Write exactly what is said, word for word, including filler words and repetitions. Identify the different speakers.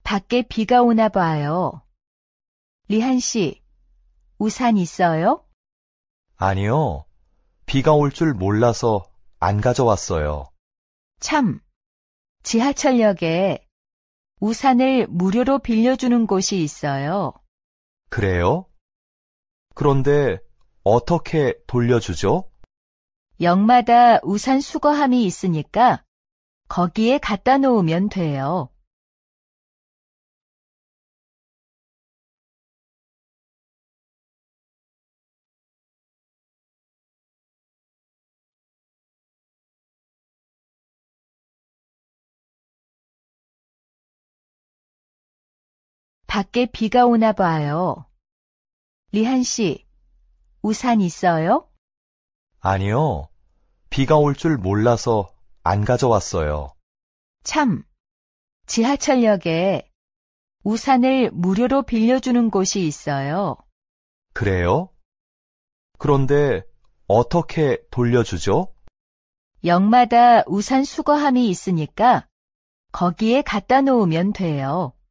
Speaker 1: 밖에 비가 오나 봐요. 리한 씨, 우산 있어요?
Speaker 2: 아니요. 비가 올 줄 몰라서 안 가져왔어요.
Speaker 1: 참, 지하철역에 우산을 무료로 빌려주는 곳이 있어요.
Speaker 2: 그래요? 그런데 어떻게 돌려주죠?
Speaker 1: 역마다 우산 수거함이 있으니까 거기에 갖다 놓으면 돼요. 밖에 비가 오나 봐요. 리한 씨, 우산 있어요?
Speaker 2: 아니요. 비가 올 줄 몰라서 안 가져왔어요.
Speaker 1: 참, 지하철역에 우산을 무료로 빌려주는 곳이 있어요.
Speaker 2: 그래요? 그런데 어떻게 돌려주죠?
Speaker 1: 역마다 우산 수거함이 있으니까 거기에 갖다 놓으면 돼요.